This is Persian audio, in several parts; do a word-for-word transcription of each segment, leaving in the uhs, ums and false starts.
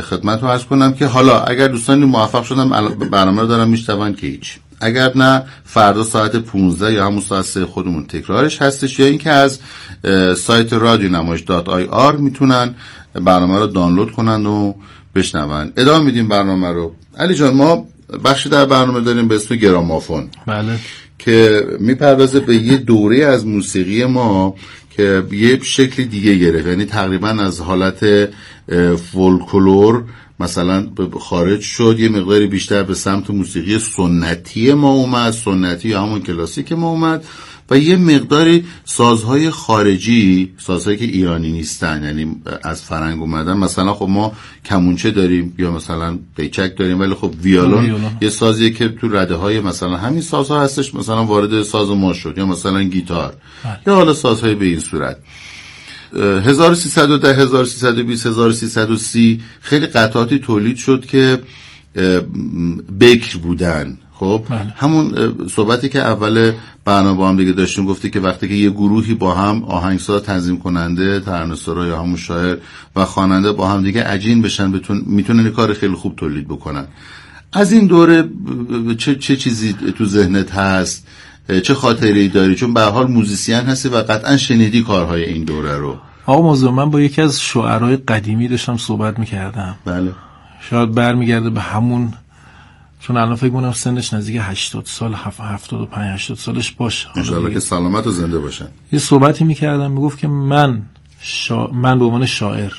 خدمتتون عرض کنم که حالا اگر دوستانی موفق شدن برنامه رو دارن میشنون که هیچ، اگر نه فردا ساعت پانزده یا همون ساعت سه خودمون تکرارش هستش، یا اینکه از سایت رادیو نمایش دات آی آر میتونن برنامه رو دانلود کنن و بشنون. ادامه میدیم برنامه رو. علی جان، ما بخشی در برنامه داریم به اسم گرامافون. بله. که میپردازه به یه دوره از موسیقی ما که یه شکل دیگه گرفت، یعنی تقریبا از حالت فولکلور مثلا خارج شد، یه مقداری بیشتر به سمت موسیقی سنتی ما اومد، سنتی یا همون کلاسیک ما اومد، و یه مقداری سازهای خارجی، سازهایی که ایرانی نیستن، یعنی از فرنگ اومدن. مثلا خب ما کمونچه داریم یا مثلا پیچک داریم، ولی خب ویولون یه سازیه که تو رده های مثلا همین سازها هستش، مثلا وارد ساز ما شد، یا مثلا گیتار یا حالا سازهای به این صورت. هزار و سیصد و ده، هزار و سیصد و بیست، هزار و سیصد و سی خیلی قطعاتی تولید شد که بکر بودن. خب همون صحبتی که اول برنامه با هم دیگه داشتیم، گفتی که وقتی که یه گروهی با هم آهنگساز، تنظیم کننده، ترانه‌سرا یا همون شاعر و خواننده با هم دیگه عجین بشن، بتون میتونن کار خیلی خوب تولید بکنن. از این دوره چه چه چیزی تو ذهنت هست؟ چه خاطره‌ای داری؟ چون به هر حال موزیسین هستی و قطعا شنیدی کارهای این دوره رو. آقا موضوع، من با یکی از شاعرای قدیمی داشتم صحبت می‌کردم. بله. شاید برمیگرده به همون، چون الان فکر کنم سنش نزدیک هشتاد سال، هفتاد و پنج هشتاد سالش باشه. ان شاءالله که سلامت و زنده باشن. یه صحبتی می‌کردم، میگفت که من شا... من به عنوان شاعر،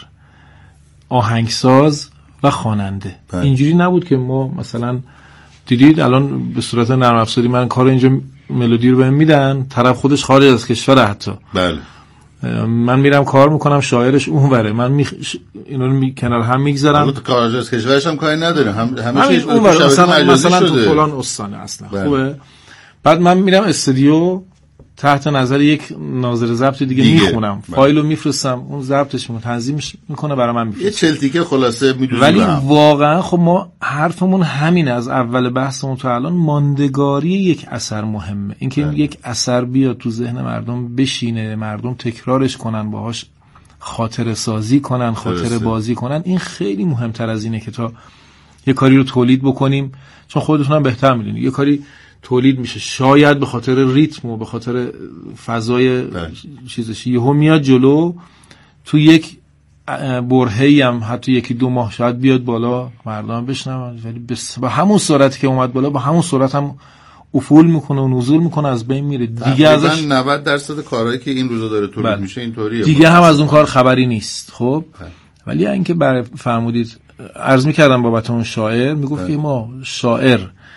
آهنگساز و خواننده، اینجوری نبود که ما مثلا دیدید الان به صورت نرم افزاری من کار اینجا ملودی رو بهم میدن، طرف خودش خارج از کشور حتی. بله. من میرم کار میکنم، شاعرش اونوره، من می اینا رو می... کنار هم میگذارم. تو خارج از کشورش هم کاری نداره، هم همه چیز اونوره، مثلا مثلا تو فلان استان اصلا. بله. خوبه. بعد من میرم استودیو، تحت نظر یک ناظر ضبط دیگه, دیگه. میخونم، فایل رو میفرستم، اون ضبطش میکنه، تنظیمش میکنه، برای من میفرسته. یه چلتیکه خلاصه میدونی. ولی واقعا خب ما حرفمون همینه، از اول بحثمون تا الان ماندگاری یک اثر مهمه. اینکه این یک اثر بیاد تو ذهن مردم بشینه، مردم تکرارش کنن، باهاش خاطره سازی کنن، خاطره بازی کنن، این خیلی مهمتر از اینه که تا یه کاری رو تولید بکنیم. چون خودتون هم بهتر میدونید یه کاری تولید میشه شاید به خاطر ریتم و به خاطر فضای چیزش، یهو میاد جلو، تو یک برهه‌ای هم حتی یکی دو ماه شاید بیاد بالا، مردم بشنون، ولی بس با همون سرعتی که اومد بالا با همون سرعت هم افول میکنه و نزول میکنه، از بین میره دیگه. ازش نود درصد کارهایی که این روزا داره تولید میشه اینطوریه، دیگه هم از اون کار خبری نیست. خب ولی اینکه برای فرمودید عرض میکردم بابت اون شاعر، میگفت که ما شاعر،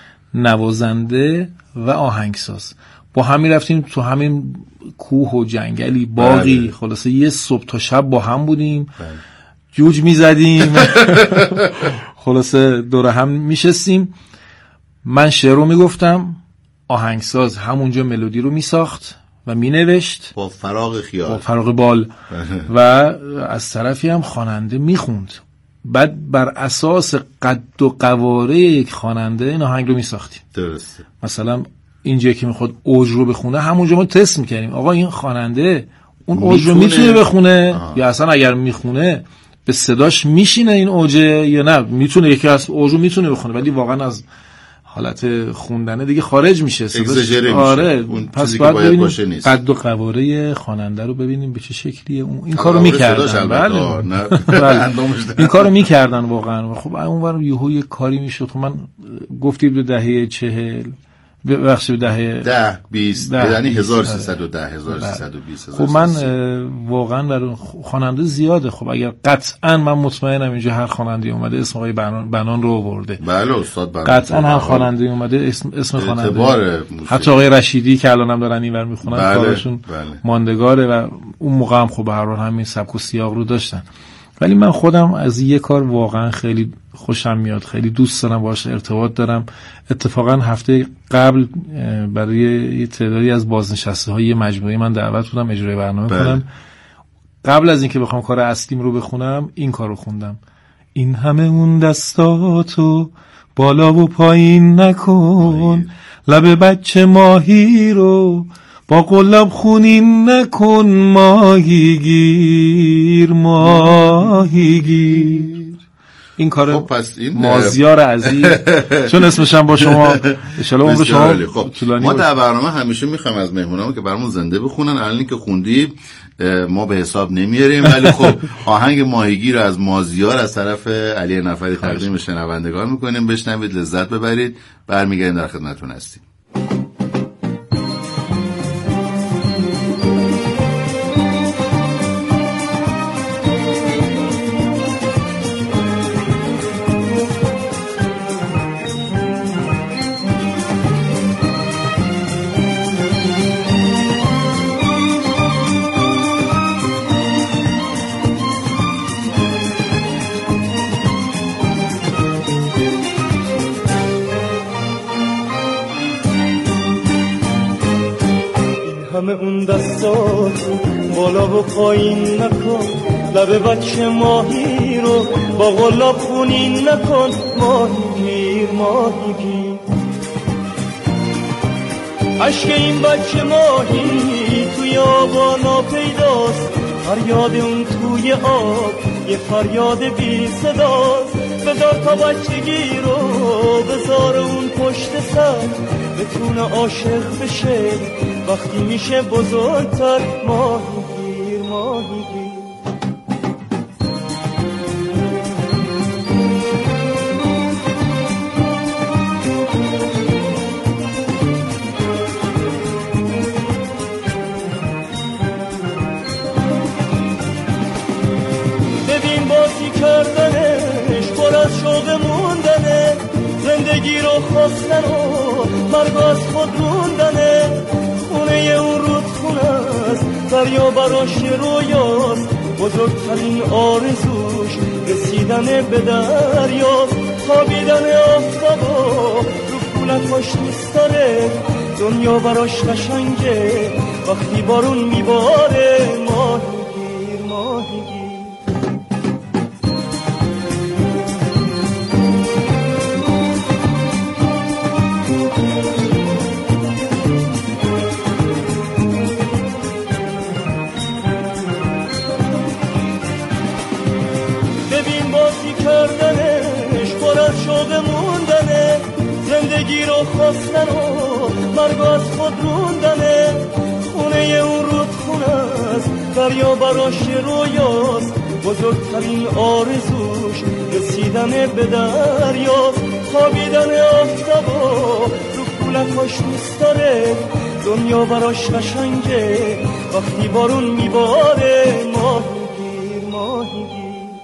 نوازنده و آهنگساز با هم میرفتیم تو همین کوه و جنگلی، باقی بله. خلاصه یه صبح تا شب با هم بودیم، بله. جوج میزدیم خلاصه دور هم میشستیم. من شعر رو میگفتم، آهنگساز همونجا ملودی رو میساخت و مینوشت با فراغ خیال، با فراغ بال و از طرفی هم خواننده میخوند. بعد بر اساس قد و قواره یک خواننده این آهنگ رو میساختیم. درسته. مثلا اینجا که میخواد اوج رو بخونه، همونجا ما تست میکنیم آقا این خواننده اون اوج رو میتونه بخونه آه. یا اصلا اگر میخونه به صداش میشینه این اوجه یا نه، میتونه یکی از اوج رو میتونه بخونه ولی واقعا از حالت خوندنه دیگه خارج میشه صداش. آره پس باید ببینیم قد و قواره خواننده رو ببینیم به چه شکلیه. اون این کارو میکردن. بله بله. این کارو میکردن واقعا. خب اونور یهو یه کاری میشد. خب من گفتید به دهه چهل بخش به دهه ده بیست یعنی هزار و سیصد و ده هزار و سیصد و بیست. خب من واقعا برای خواننده زیاده. خب اگر قطعا من مطمئنم اینجا هر خواننده اومده اسم آقای بنان, بنان رو آورده. بله استاد بنان قطعا هر خواننده اومده اسم اسم خواننده، حتی آقای رشیدی که الانم دارن اینور میخونن بله. کارشون بله. ماندگاره و اون موقع هم خب به هر حال همین سبک و سیاق رو داشتن. ولی من خودم از یه کار واقعا خیلی خوشم میاد، خیلی دوست دارم باهاش ارتباط دارم. اتفاقا هفته قبل برای یه تعدادی از بازنشسته های مجموعه من دعوت بودم اجرای برنامه بله. کنم. قبل از اینکه بخوام کار اصلیم رو بخونم این کارو خوندم: این همه اون دستاتو بالا و پایین نکن، لب بچه ماهی رو با قلاب خونین نکن، ماهی گیر ماهی گیر. این کار خب پس این مازیار عزیز چون اسمش هم با شما ان شاء الله عمر شما خب ما در برنامه همیشه میخوایم از مهمونامون که برامون زنده بخونن. الان که خوندی ما به حساب نمیاریم، ولی خب آهنگ ماهیگیر رو از مازیار از طرف علی نفری تقدیم شنوندگان میکنیم. بشنوید، لذت ببرید. برمیگردیم در خدمتتون هستیم. همه اون دستاتو بالا و پایین نکن، لب بچه ماهی رو با غلاب خونین نکن. ماهیگیر ماهیگیر عشق این بچه ماهی توی آبانا پیداست، فریاد اون توی آب یه فریاد بی صداست. بذار تا بچگی رو بذار اون پشت سر، بتونه عاشق بشه وقتی میشه بزرگتر. ماهیگیر ماهیگیر ببین بازی کردنش پر از شوق موندنه، زندگی رو خواستن و مرگ از خود موندنه. خونه اون رودخونه است، دریا براش رویاست، بزرگترین آرزوش رسیدن به دریاست. خوابیدن آفتابا رو فولکاش دوست داره، دنیا براش قشنگه وقتی بارون میباره. ماهیگیر ماهیگیر کردنش پر از شوق موندنه، زندگی رو خواستن و مرگ از خود روندنه. خونه اون رودخونه است، دریا براش رویاست، بزرگترین آرزوش رسیدن به دریاست. خوابیدن آفتابا رو فولکاش دوست داره، دنیا براش قشنگه وقتی بارون میباره. ماهیگیر ماهیگیر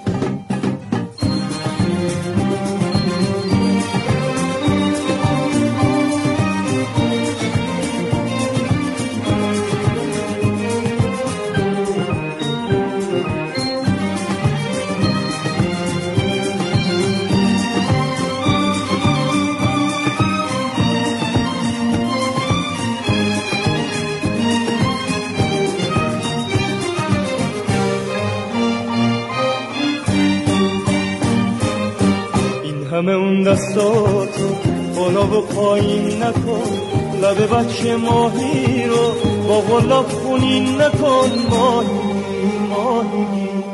همه اون دستاتو بالا و پایین نکن، لب بچه ماهی رو با غلاب خونین نکن. ماهیگیر ماهیگیر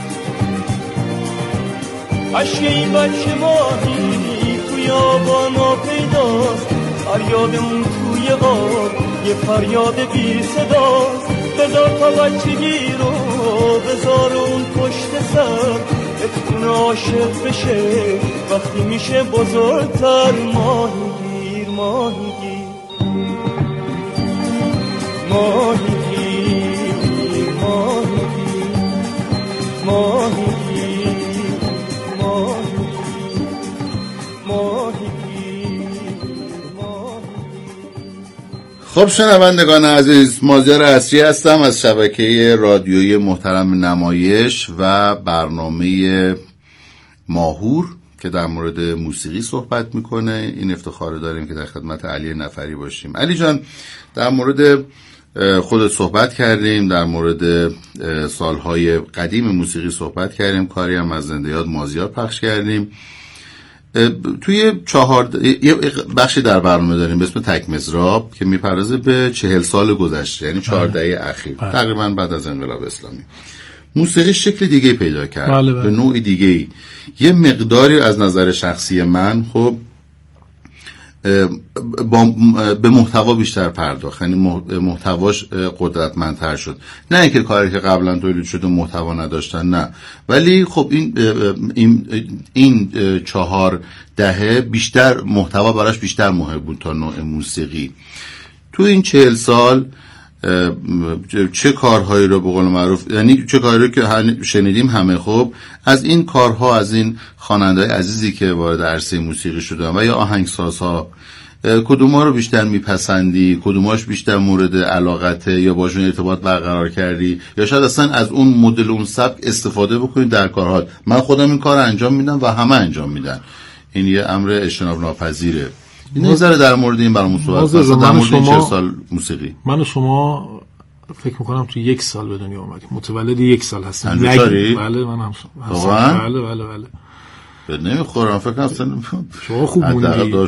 عشق این بچه ماهی توی آبانا پیداست، فریاد اون توی آب یه فریاد بی صداست. بذار تا بچگی رو بذار اون پشت سر، بتونه عاشق بشه وقتی میشه بزرگتر. ماهیگیر ماهیگیر ماهیگیر ماهیگیر ماهیگیر ماهیگیر خب شنوندگان عزیز، مازیار عصری هستم از شبکه رادیویی محترم نمایش و برنامه ماهور که در مورد موسیقی صحبت میکنه. این افتخار داریم که در خدمت علی نفری باشیم. علی جان، در مورد خودت صحبت کردیم، در مورد سالهای قدیم موسیقی صحبت کردیم، کاری هم از زنده یاد مازیار پخش کردیم. توی چهار یه بخشی در برنامه داریم به اسم تک مزراب که میپردازه به چهل سال گذشته، یعنی چهار دهه اخیر، تقریبا بعد از انقلاب اسلامی. موسیقی شکل دیگه پیدا کرد. بله بله. به نوع دیگه. یه مقداری از نظر شخصی من خب با به محتوا بیشتر پرداخت، یعنی محتواش قدرتمندتر شد. نه اینکه کاری که قبلا تولید شده محتوا نداشتن، نه، ولی خب این این این چهار دهه بیشتر محتوا براش بیشتر مهم بود تا نوع موسیقی. تو این چهل سال چه کارهایی رو به قول معروف، یعنی چه کاری رو که شنیدیم همه، خب از این کارها، از این خواننده‌های عزیزی که وارد عرصه موسیقی شدن و یا آهنگسازها، کدوم‌ها رو بیشتر میپسندی، کدوم‌هاش بیشتر مورد علاقته یا باشون ارتباط برقرار کردی، یا شاید اصلا از اون مدل، اون سبک استفاده بکنی در کارها؟ من خودم این کار انجام میدم و همه انجام میدن. این یه امر اجتناب ناپذیره. این ذره در مورد این برامون صحبت کنید، در مورد این چهل سال موسیقی. من و شما فکر میکنم تو یک سال به دنیا اومدیم، متولد یک سال هستم. بله من هم واقعا بله بله بله به نمیخورم، فکر کنم شما خوب موندی.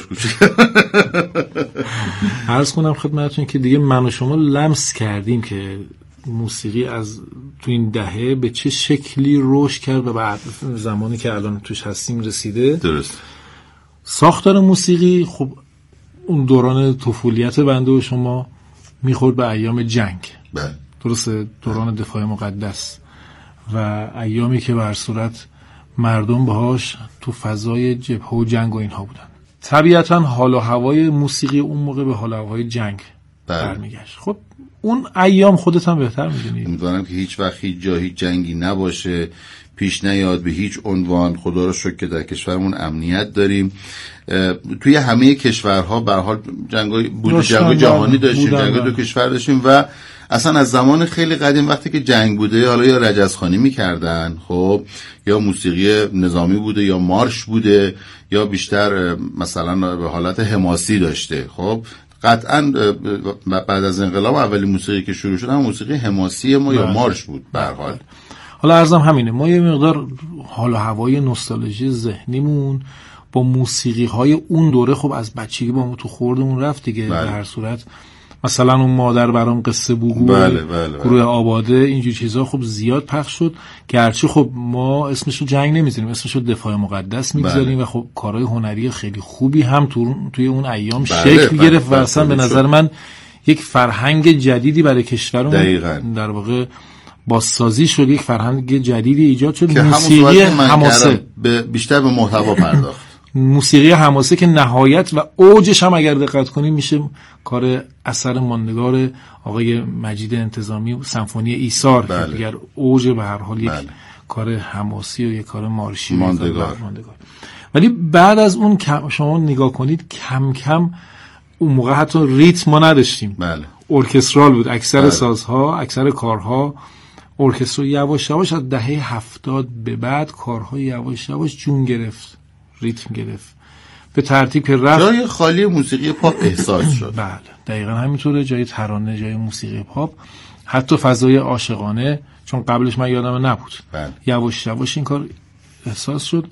عرض کنم خدمتتون که دیگه من و شما لمس کردیم که موسیقی از تو این دهه به چه شکلی رشد کرد و بعد زمانی که الان توش هستیم رسیده. درست. ساختار موسیقی خب اون دوران طفولیت بنده و شما میخورد به ایام جنگ. بله. درسته، دوران دفاع مقدس و ایامی که به هر صورت مردم باهاش تو فضای جبهه و جنگ و اینها بودن. طبیعتا حال و هوای موسیقی اون موقع به حال و هوای جنگ برمیگشت. خب اون ایام خودت هم بهتر میدونی. امیدوارم که هیچ وقت هیچ جا هیچ جنگی نباشه، پیش نیاد به هیچ عنوان. خدا رو شکر که در کشورمون امنیت داریم. توی همه کشورها به هر حال جنگای بود، جنگ جهانی داشتیم، جنگ دو کشور داشتیم و اصلا از زمان خیلی قدیم وقتی که جنگ بوده، حالا یا رجزخوانی میکردن، خب یا موسیقی نظامی بوده یا مارش بوده یا بیشتر مثلا به حالت حماسی داشته. خب قطعا بعد از انقلاب اولی موسیقی که شروع شد هم موسیقی حماسی ما یا مارش بود به هر حال. حالا عرضم همینه، ما یه مقدار حال و هوای نوستالژی ذهنیمون با موسیقی های اون دوره خب از بچگی با ما تو خوردمون رفت دیگه. بله. به هر صورت مثلا اون مادر برام قصه بگو، بله بله گروه آباده، اینجور چیزها خب زیاد پخش شد، گرچه خب ما اسمشو جنگ نمیذاریم، اسمشو دفاع مقدس میگذاریم. بله. و خب کارهای هنری خیلی خوبی هم تو توی اون ایام بله. شکل بله. گرفت و اصلا به نظر من یک فرهنگ جدیدی برای کشورمون در واقع بازسازی شد، یک فرهنگ جدیدی ایجاد شد. که موسیقی حماسه به بیشتر به محتوا پرداخت. موسیقی حماسه که نهایت و اوجش هم اگر دقت کنیم میشه کار اثر ماندگار آقای مجید انتظامی، سمفونی ایثار. بله. اگر اوج به هر حال یک بله. کار حماسی و یک کار مارشی ماندگار. ماندگار. ولی بعد از اون شما نگاه کنید کم کم اون موقع حتی ریتم ما نداشتیم. بله. ارکسترال بود اکثر بله. سازها، اکثر کارها ارکسترال. یواش یواش از دهه هفتاد به بعد کارهای یواش یواش جون گرفت، ریتم گرفت، به ترتیب که رفت جای خالی موسیقی پاپ احساس شد. بله دقیقاً همینطوره، جای ترانه، جای موسیقی پاپ، حتی فضای عاشقانه، چون قبلش من یادم نبود. بله. یواش یواش این کار احساس شد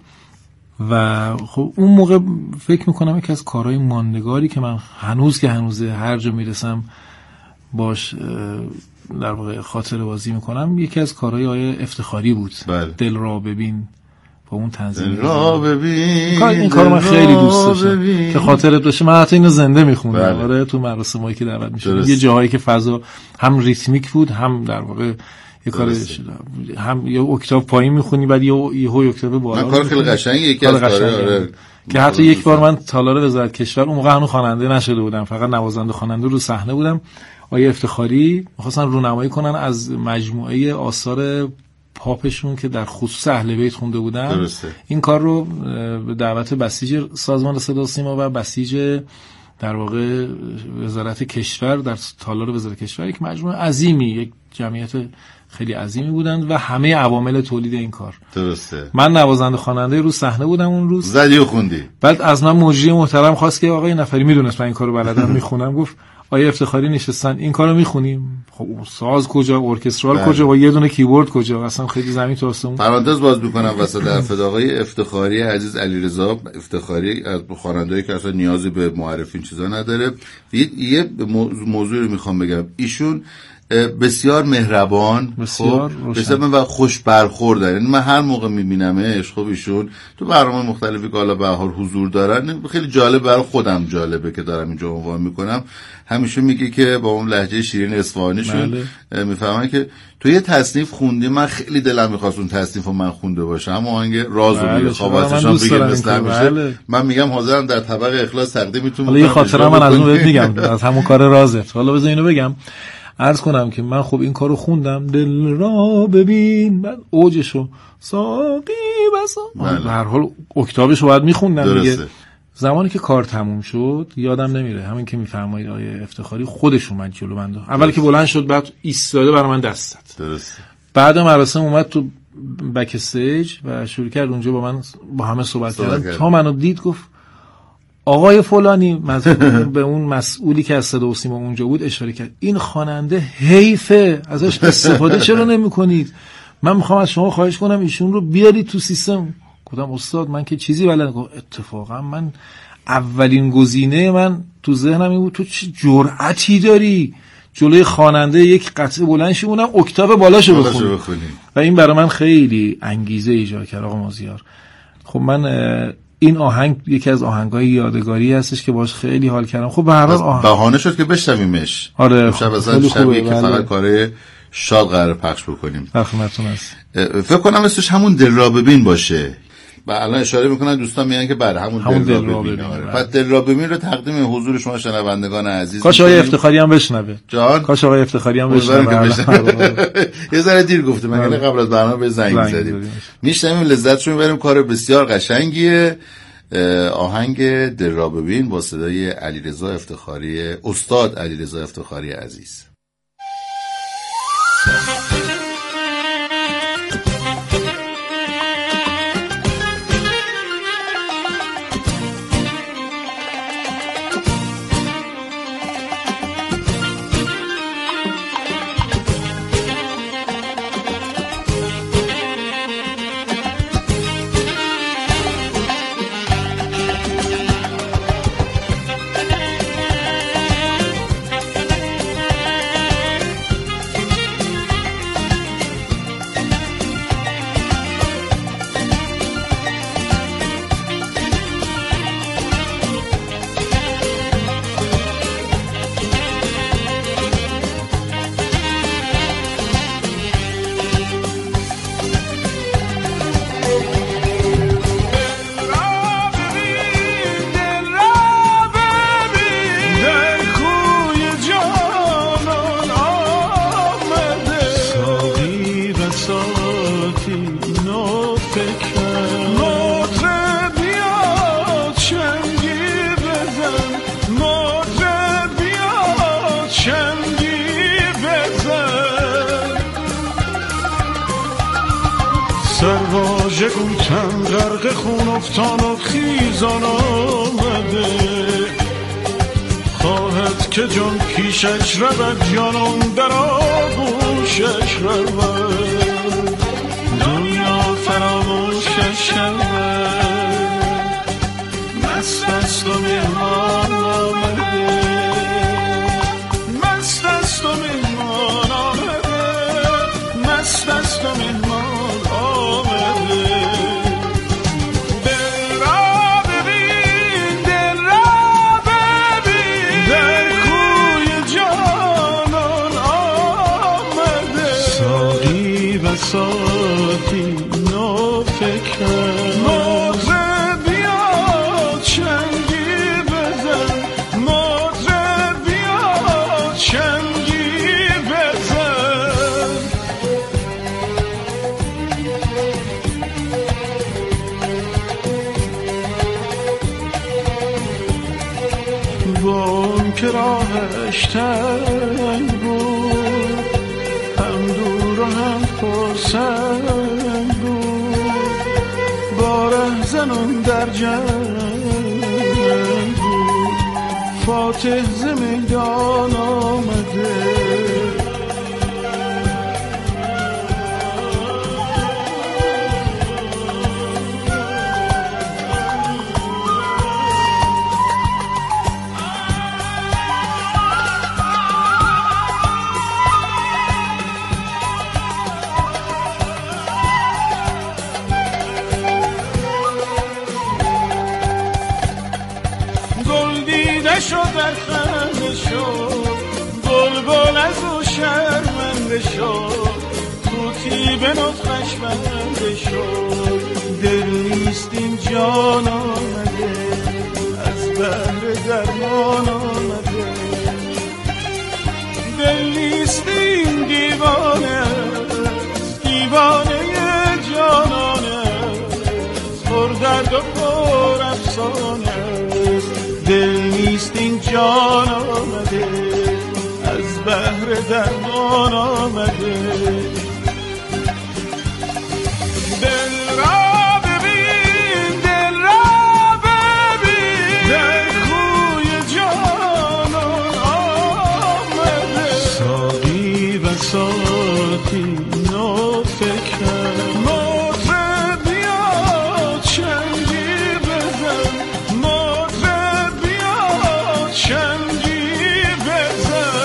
و خب اون موقع فکر میکنم یکی از کارهای ماندگاری که من هنوز که هنوزه هر جا میرسم باش در واقع خاطره بازی میکنم، یکی از کارهای آقای افتخاری بود. بله. دل را ببین با اون تنظیم را ببین. کار این کارو من خیلی دوست داشتم که خاطرت باشه. من حتی اینو زنده میخوندم. بله. آره تو مراسمایی که دعوت میشد یه جاهایی که فضا هم ریتمیک بود هم در واقع یه کار هم یه اکتاو پایین میخونی بعد یه یه اکتاو بالا. من کار خیلی قشنگه یکی از کارا که حتی یک بار من تالار وزارت کشور اون موقع هنوز خواننده نشده بودم، فقط نوازنده خواننده رو صحنه بودم. آقای افتخاری می‌خواستن رونمایی کنن از مجموعه آثار پاپشون که در خصوص اهل بیت خونده بودن. درسته. این کار رو به دعوت بسیج سازمان صدا و سیما و بسیج در واقع وزارت کشور در تالار وزارت کشور، یک مجموعه عظیمی، یک جمعیت خیلی عظیمی بودند و همه عوامل تولید این کار. درسته. من نوازنده خواننده رو صحنه بودم اون روز. زدی و خوندی. بعد از من مجری محترم خواست که آقای نفری میدونست من این کارو بلدم میخونم، گفت آقای افتخاری نشستن این کارو میخونیم. خب ساز کجا، ارکسترال بله. کجا و یه دونه کیبورد کجا، اصلا خیلی زمین تا آسمون. پرانتز باز میکنم وسط حرف آقای افتخاری عزیز، علیرضا افتخاری، از خواننده‌ای که اصلا نیازی به معرفی این چیزا نداره. یه موضوع رو میخوام بگم. ایشون بسیار مهربان، بسیار خب بسیار و خوش برخوردن. یعنی من هر موقع میبینمش، خب ایشون تو برنامه مختلفی که حالا به هر حال حضور دارن، خیلی جالب، برای خودم جالبه که دارم اینجا عنوان میکنم. همیشه میگه که با اون لهجه شیرین اصفهانیشون میفهمن که تو یه تصنیف خوندی، من خیلی دلم میخواست اون تصنیف رو من خونده باشم، اما آهنگ راز و میگه خواباتشان بگه مثل میشه. من میگم حاضرم در طبق اخلاص تقدیمتون. حالا یه خاطره من از اون بهت میگم، از همون کار رازت. حالا بذار اینو بگم، عرض کنم که من خب این کارو خوندم، دل را ببین، بعد اوجشو ساقی بسا، به هر حال اکتابشو باید میخوندم دیگه. زمانی که کار تموم شد یادم نمیره، همین که میفرمایید آیه افتخاری خودش اومد جلو من، اول که بلند شد بعد ایستاده برای من دست زد. درسته. بعد مراسم اومد تو بک استیج و شروع کرد اونجا با من با همه صحبت کردن. تا منو دید گفت آقای فلانی، به اون مسئولی که از صدا و سیما اونجا بود اشاره کرد، این خواننده حیفه، ازش استفاده چرا نمی‌کنید؟ من میخوام از شما خواهش کنم ایشون رو بیارید تو سیستم. گفتم استاد من که چیزی بلد نیستم. اتفاقا من اولین گزینه من تو ذهنم این بود تو چه جرأتی داری جلوی خواننده یک قطعه بلند شی، اونم اکتاو بالاشو بخونی. و این برای من خیلی انگیزه ایجاد کرد آقا مازیار. خب من این آهنگ یکی از آهنگای یادگاری هستش که باش خیلی حال کردم. خب به هر حال آهنگ بهانه شد که بشنویمش. آره شب اصلا شبیه که فقط کاره شاد قرار پخش بکنیم. خدمتتون هست. فکر کنم اسمش همون دل را ببین باشه. و الان اشاره میکنن دوستان میگن که بعد همون, همون دل, دل را ببین. آره. بعد دل را ببین رو تقدیم حضور شما شنوندگان عزیز. کاش آقای افتخاری هم بشنوه. جان کاش آقای افتخاری هم بشنوه. یه ذره دیر گفتم، من قبل از برنامه به زنگ زدیم. میشنویم، لذتشو میبریم. کار بسیار قشنگیه. آهنگ دل را ببین با صدای علیرضا افتخاری، استاد علیرضا افتخاری عزیز. سرواژه گوتن غرق خون افتان و خیزان آمده، خواهد که جان پیشش رود جانم در آغوشش رود، دنیا فراموشش شود، مست است و مهمان آمده، مست است و مهمان آمده، مست است و مهمان ساتی نو فکر موزه بیا چنگی بزن، موزه بیا چنگی بزن. با اون که راهش تنگ بود، هم دور و هم پرسنگ بود، با رهزنان در جنگ بود، فاتح ز میدان آمده. شد در خنده شد، بلبل از او شرمنده شد، توتی به نطقش بنده شد. دل نیست این جان آمده، از بحر درمان آمده. دل نیست این دیوانه، دیوانه جانانه، پر درد و پر افسانه. دل نیست این جان آمده، از بحر درمان آمده. دل را ببین، دل را ببین، در کوی جانان آمده. ساقی و ساقی نو فکرم، مطرب بیا چنگی بزن، مطرب بیا چنگی بزن.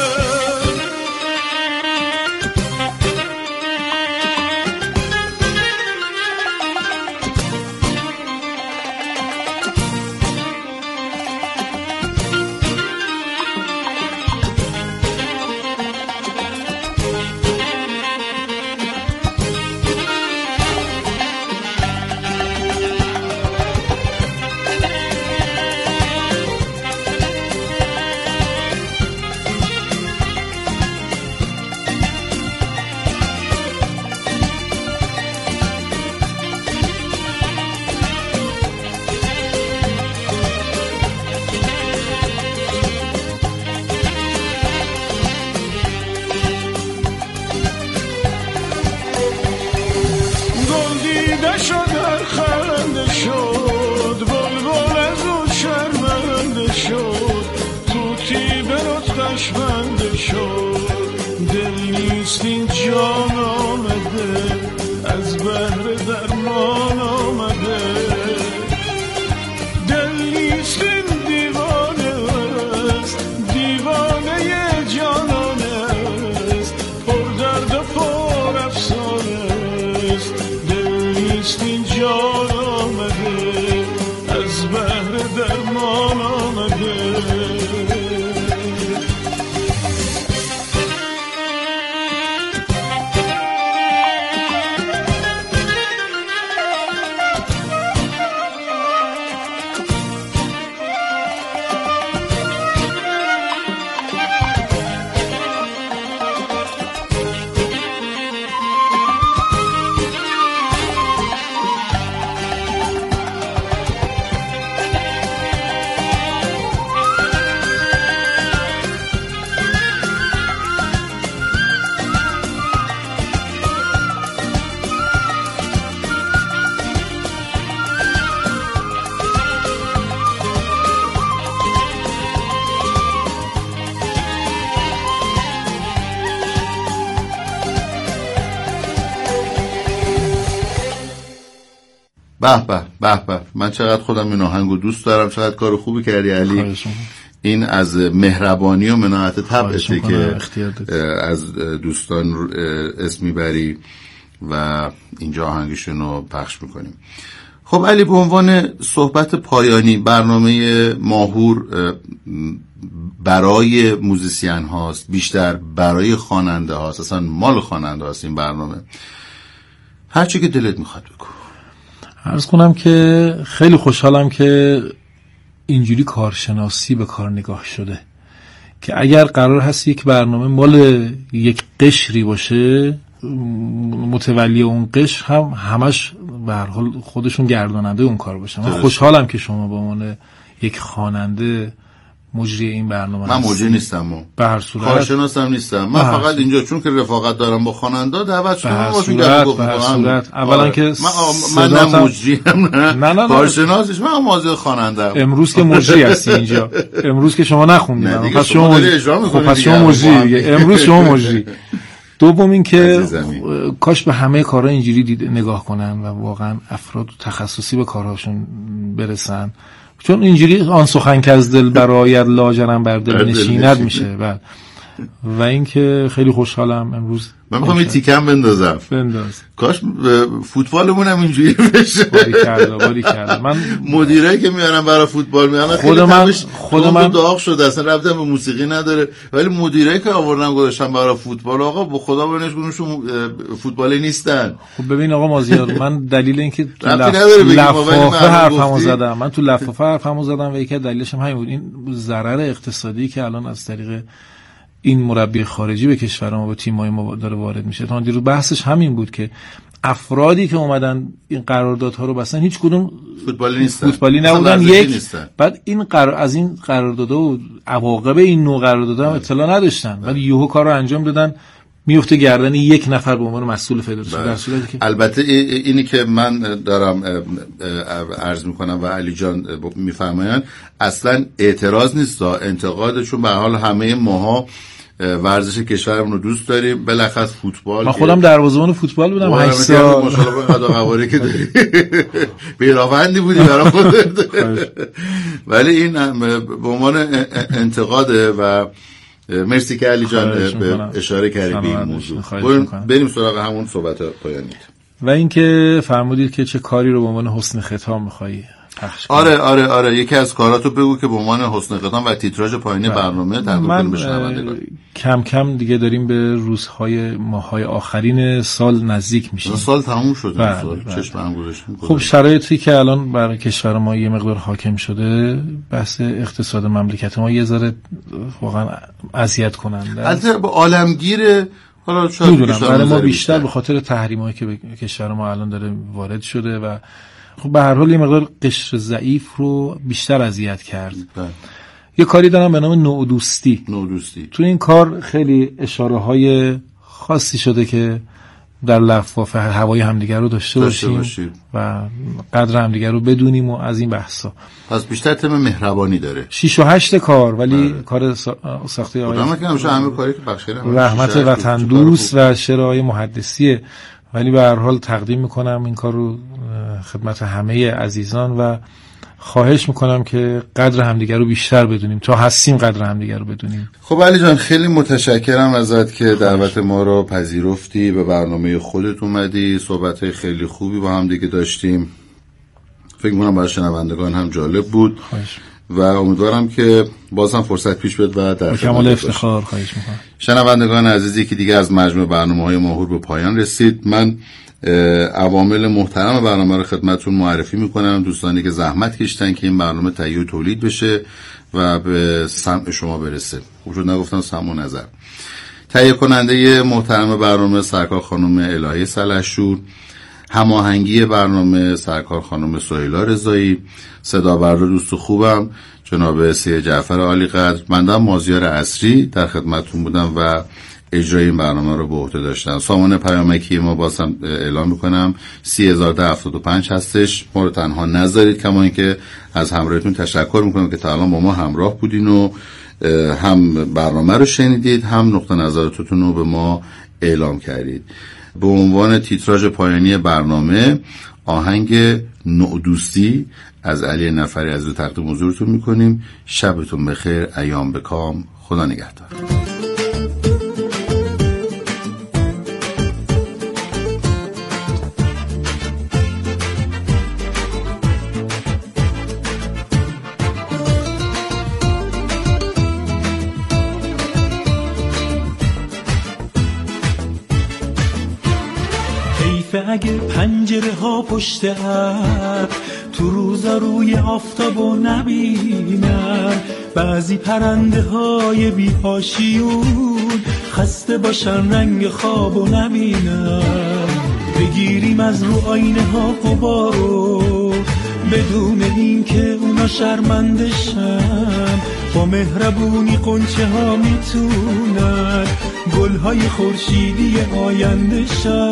به به به به. من چقدر خودم این آهنگو دوست دارم، چقدر کار خوبی کردی علی. این از مهربانی و مناعت طبعته که از دوستان اسمی بری و اینجا آهنگشون رو پخش میکنیم. خب علی، به عنوان صحبت پایانی، برنامه ماهور برای موزیسین هاست، بیشتر برای خواننده هاست، اصلا مال خواننده هاست این برنامه. هرچی که دلت میخواد بگو. عرض کنم که خیلی خوشحالم که اینجوری کارشناسی به کار نگاه شده، که اگر قرار هست یک برنامه مال یک قشری باشه، متولی اون قشر هم همش به هر حال خودشون گرداننده اون کار باشه. من خوشحالم که شما به عنوان یک خواننده مجری این برنامه من مجری نیستم و به هر صورت کارشناسم نیستم. من فقط اینجا چون که رفاقت دارم با خواننده دعوت شدم باشون گفتم. به هر صورت اولا که من من نه مجری ام نه کارشناسش، من موضوع خواننده ام. امروز که مجری هستی اینجا، امروز که شما نخوندید پس شما مجری. خب پس شما مجری دیگه، امروز شما مجری. دوم این که کاش به همه کارها اینجوری دید نگاه کنن و واقعا افراد تخصصی به کارهاشون برسن، چون اینجوری آن سخن که از دل برآید لاجرم بر دل نشیند میشه. بعد و اینکه خیلی خوشحالم امروز. من میخوام یه تیکم بندازم. بنداز. کاش فوتبالمون هم اینجوری بشه. باری کرده باری کرده. من مدیرایی که میارن برای فوتبال میارن خود من خود من داغ شده، اصلا ربطی به موسیقی نداره، ولی مدیرایی که آوردن گذاشتن برای فوتبال، آقا به خدا بنشونشون فوتبالی نیستن. خب ببین آقا مازیار، من دلیل اینکه تو لفافه حرفمو زدم من تو لفافه حرفمو زدم و یکی از دلیلش هم همین بود، این ضرر اقتصادی که الان از طریق این مربی خارجی به کشور ما و تیم‌های ما داره وارد میشه. تا دیروز بحثش همین بود که افرادی که اومدن این قراردادها رو بستن هیچ کدوم فوتبالی نیستن، فوتبالی نبودن. یک نیستن. بعد این قرار از این قراردادها و عواقب این نوع قراردادها هم اطلاع نداشتن، ولی یهو کار رو انجام دادن، میفته گردن یک نفر به عنوان مسئول فدراسیون. در صورتی که البته اینی که من دارم عرض میکنم و علی جان میفرمایند اصلا اعتراض نیست، انتقاده، چون به حال همه ماها ورزش کشورمون رو دوست داریم، بالاخص فوتبال. من خودم دروازه‌بان فوتبال بودم هشت سال. ماشاءالله قد و قواره که داری. بیراوندی بودی برای خودت. ولی این به عنوان انتقاده و مرسی که علی جان به اشاره کردی به این موضوع. بریم سراغ همون صحبت پایانیت. و اینکه فرمودید که چه کاری رو به عنوان حسن ختام می‌خوای پخش کنی. آره آره آره یکی از کاراتو بگو که به عنوان حسن ختام و تیتراژ پایانی برنامه تقدیم کنیم به شنوندگان. کم کم دیگه داریم به روزهای ماهای آخرین سال نزدیک میشیم. سال تموم شده. سال چشم هم گذاشتیم. خب شرایطی که الان برای کشور ما یه مقدار حاکم شده، بحث اقتصاد مملکت ما یه ذره واقعا اذیت کننده. البته به عالمگیر حالا شاید برای ما بیشتر به خاطر تحریمایی که به کشور ما الان داره وارد شده و خب به هر حال یه مقدار قشر ضعیف رو بیشتر اذیت کرد. ده. یه کاری دارم به نام نودوستی. نودوستی. تو این کار خیلی اشاره های خاصی شده که در لفافه هوای همدیگر رو داشته, داشته باشیم, باشیم و قدر همدیگر رو بدونیم و از این بحثا. پس بیشتر تم مهربانی داره. شیش و هشت کار ولی آره. کار ساخته آقای خودم که همیشه همه کاری که بخشیره رحمت وطن دوست و شرای محدثیه، ولی به هر حال تقدیم میکنم این کار رو خدمت همه عزیزان و خواهش میکنم که قدر همدیگر رو بیشتر بدونیم، تا هستیم قدر همدیگر رو بدونیم. خب علی جان خیلی متشکرم ازت که دعوت ما رو پذیرفتی، به برنامه خودت اومدی، صحبت‌های خیلی خوبی با هم دیگه داشتیم، فکر میکنم برای شنوندگان هم جالب بود. خواهش. و امیدوارم که باز هم فرصت پیش بیاد و در کمال افتخار. خواهش میکنم. شنوندگان عزیزی که دیگه از مجموع برنامه‌های ماهور به پایان رسید، من عوامل محترم برنامه رو خدمتتون معرفی میکنم، دوستانی که زحمت کشیدن که این برنامه تهیه و تولید بشه و به سمع شما برسه. وجود نگفتم سمع و نظر. تهیه کننده محترم برنامه سرکار خانم الهی سلحشور، هماهنگی برنامه سرکار خانم سهیلا رضایی، صدا بردار دوست خوبم جناب سید جعفر عالی قدر، من مازیار عصری در خدمتتون بودم و اجرای این برنامه رو به عهده داشتم. سامان پیامکی ما بازم اعلام میکنم سی هزار و ده هفتاد و پنج هستش، ما رو تنها نذارید، کما اینکه از همراهیتون تشکر میکنم که تا الان با ما همراه بودین و هم برنامه رو شنیدید، هم نقطه نظراتتون رو به ما اعلام کردید. به عنوان تیتراژ پایانی برنامه آهنگ نودوستی از علی نفری از رو تقدیم حضورتون میکنیم. شبتون بخیر، ایام بکام، خدا نگهدار. اگه پنجره ها پشت هم تو روزا روی آفتابو نبینن، بعضی پرنده های بی‌حاشیون خسته باشن رنگ خوابو نبینن، بگیریم از رو آینه ها غبارو بدون این که اونا شرمنده شن، با مهربونی قنچه ها میتونن گل های خورشیدی آینده شن.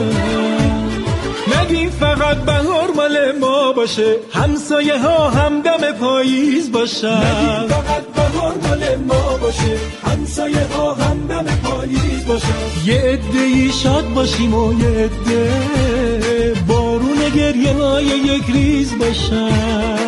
نگیم فقط بهار مال ما باشه، همسایه ها همدم پاییز باشن. نگیم فقط بهار مال ما باشه، همسایه ها همدم پاییز باشن. یه عده‌ای شاد باشیم و یه عده بارون گریه های یک ریز باشن.